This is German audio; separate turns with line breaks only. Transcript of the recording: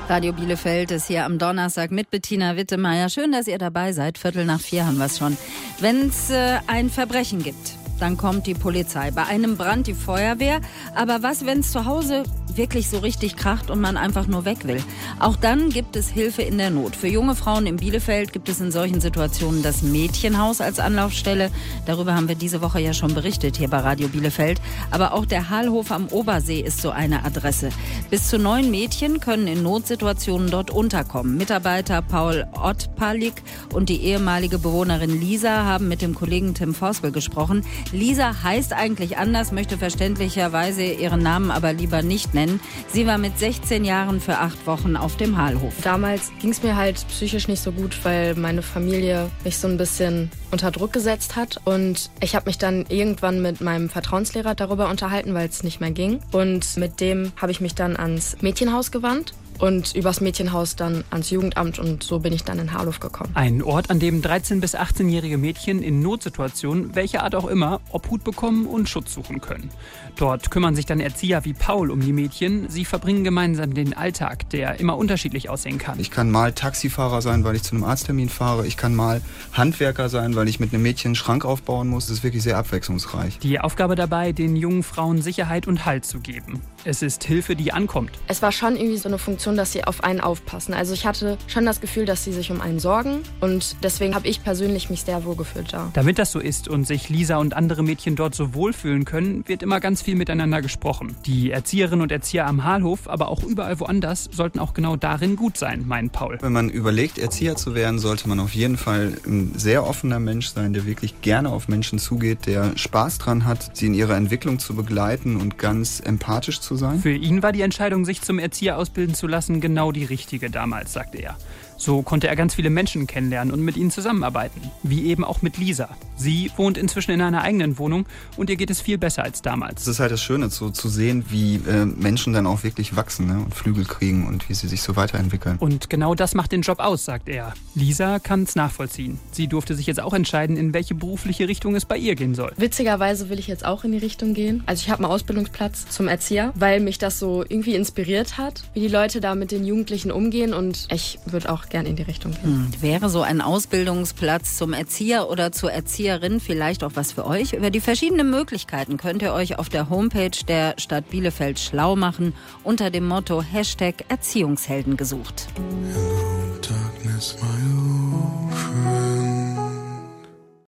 Radio Bielefeld ist hier am Donnerstag mit Bettina Wittemeyer. Schön, dass ihr dabei seid. 3:45 haben wir es schon. Wenn es ein Verbrechen gibt, dann kommt die Polizei. Bei einem Brand die Feuerwehr. Aber was, wenn es zu Hause wirklich so richtig kracht und man einfach nur weg will? Auch dann gibt es Hilfe in der Not. Für junge Frauen in Bielefeld gibt es in solchen Situationen das Mädchenhaus als Anlaufstelle. Darüber haben wir diese Woche ja schon berichtet hier bei Radio Bielefeld. Aber auch der Halhof am Obersee ist so eine Adresse. Bis zu 9 Mädchen können in Notsituationen dort unterkommen. Mitarbeiter Paul Ottpalik und die ehemalige Bewohnerin Lisa haben mit dem Kollegen Tim Vosbel gesprochen. Lisa heißt eigentlich anders, möchte verständlicherweise ihren Namen aber lieber nicht nennen. Sie war mit 16 Jahren für 8 Wochen auf dem Halhof.
Damals ging es mir halt psychisch nicht so gut, weil meine Familie mich so ein bisschen unter Druck gesetzt hat. Und ich habe mich dann irgendwann mit meinem Vertrauenslehrer darüber unterhalten, weil es nicht mehr ging. Und mit dem habe ich mich dann ans Mädchenhaus gewandt. Und übers Mädchenhaus dann ans Jugendamt und so bin ich dann in Harlow gekommen.
Ein Ort, an dem 13- bis 18-jährige Mädchen in Notsituationen, welcher Art auch immer, Obhut bekommen und Schutz suchen können. Dort kümmern sich dann Erzieher wie Paul um die Mädchen. Sie verbringen gemeinsam den Alltag, der immer unterschiedlich aussehen kann.
Ich kann mal Taxifahrer sein, weil ich zu einem Arzttermin fahre. Ich kann mal Handwerker sein, weil ich mit einem Mädchen einen Schrank aufbauen muss. Das ist wirklich sehr abwechslungsreich.
Die Aufgabe dabei, den jungen Frauen Sicherheit und Halt zu geben. Es ist Hilfe, die ankommt.
Es war schon irgendwie so eine Funktion, dass sie auf einen aufpassen. Also ich hatte schon das Gefühl, dass sie sich um einen sorgen und deswegen habe ich persönlich mich sehr wohl gefühlt da.
Damit das so ist und sich Lisa und andere Mädchen dort so wohlfühlen können, wird immer ganz viel miteinander gesprochen. Die Erzieherinnen und Erzieher am Halhof, aber auch überall woanders, sollten auch genau darin gut sein, meint Paul.
Wenn man überlegt, Erzieher zu werden, sollte man auf jeden Fall ein sehr offener Mensch sein, der wirklich gerne auf Menschen zugeht, der Spaß dran hat, sie in ihrer Entwicklung zu begleiten und ganz empathisch zu sein.
Für ihn war die Entscheidung, sich zum Erzieher ausbilden zu lassen, genau die richtige damals, sagt er. So konnte er ganz viele Menschen kennenlernen und mit ihnen zusammenarbeiten. Wie eben auch mit Lisa. Sie wohnt inzwischen in einer eigenen Wohnung und ihr geht es viel besser als damals.
Es ist halt das Schöne, so zu sehen, wie Menschen dann auch wirklich wachsen, ne, und Flügel kriegen und wie sie sich so weiterentwickeln.
Und genau das macht den Job aus, sagt er. Lisa kann es nachvollziehen. Sie durfte sich jetzt auch entscheiden, in welche berufliche Richtung es bei ihr gehen soll.
Witzigerweise will ich jetzt auch in die Richtung gehen. Also ich habe einen Ausbildungsplatz zum Erzieher, weil mich das so irgendwie inspiriert hat, wie die Leute da mit den Jugendlichen umgehen und ich würde auch gern in die Richtung gehen.
Wäre so ein Ausbildungsplatz zum Erzieher oder zur Erzieherin vielleicht auch was für euch? Über die verschiedenen Möglichkeiten könnt ihr euch auf der Homepage der Stadt Bielefeld schlau machen unter dem Motto #Erziehungshelden gesucht.
Hello, darkness, my